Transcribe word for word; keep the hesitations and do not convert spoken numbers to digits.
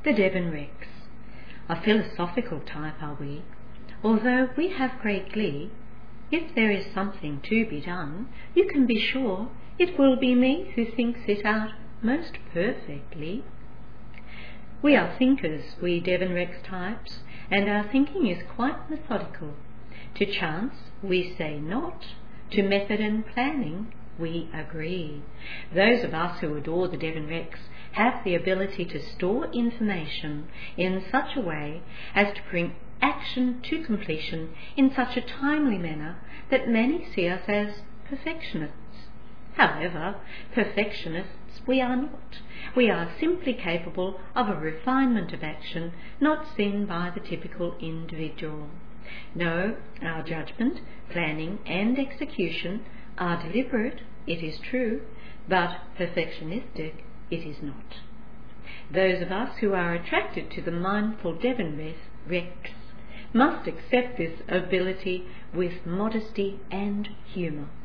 The Devon Rex. A philosophical type are we, although we have great glee. If there is something to be done, you can be sure it will be me who thinks it out most perfectly. We are thinkers, we Devon Rex types, and our thinking is quite methodical. To chance we say not, to method and planning we agree. Those of us who adore the Devon Rex have the ability to store information in such a way as to bring action to completion in such a timely manner that many see us as perfectionists. However, perfectionists we are not. We are simply capable of a refinement of action not seen by the typical individual. No, our judgment, planning and execution are deliberate, it is true, but perfectionistic it is not. Those of us who are attracted to the mindful Devon Rex must accept this ability with modesty and humour.